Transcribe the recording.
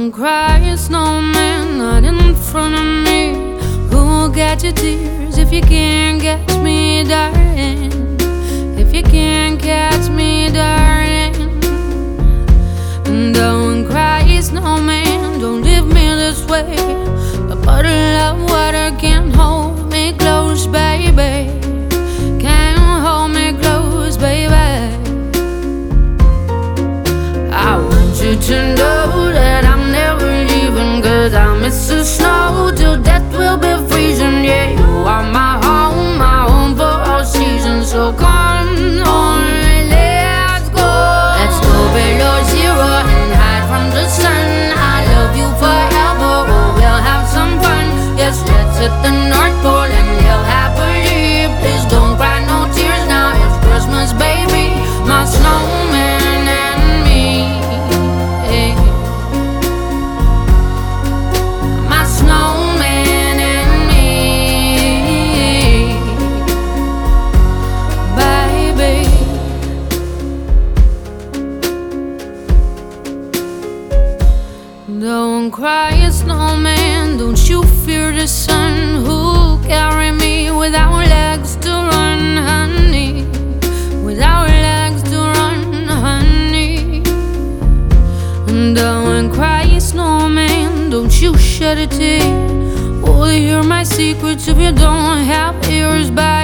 Don't cry, snowman, not in front of me. Who'll get your tears if you can't catch me, darling? If you can't catch me, darling. Don't cry, snowman, don't leave me this way. A bottle of water can't hold me close, baby. Can't hold me close, baby. I want you to know that I'm never leaving, 'cause I miss the snow till death will be freezing. Yeah, you are my home for all seasons. So come on, let's go. Let's go below zero and hide from the sun. I love you forever, oh, we'll have some fun. Yes, let's hit the North Pole and live happily. Please don't cry no tears now, it's Christmas, baby. My snowman and me. My snowman and me, baby. Don't cry, snowman, don't you fear the sun. Who'll carry me without legs to run, honey? Without legs to run, honey. Don't cry, snowman, don't you shed a tear. Oh, hear my secrets if you don't have ears, baby.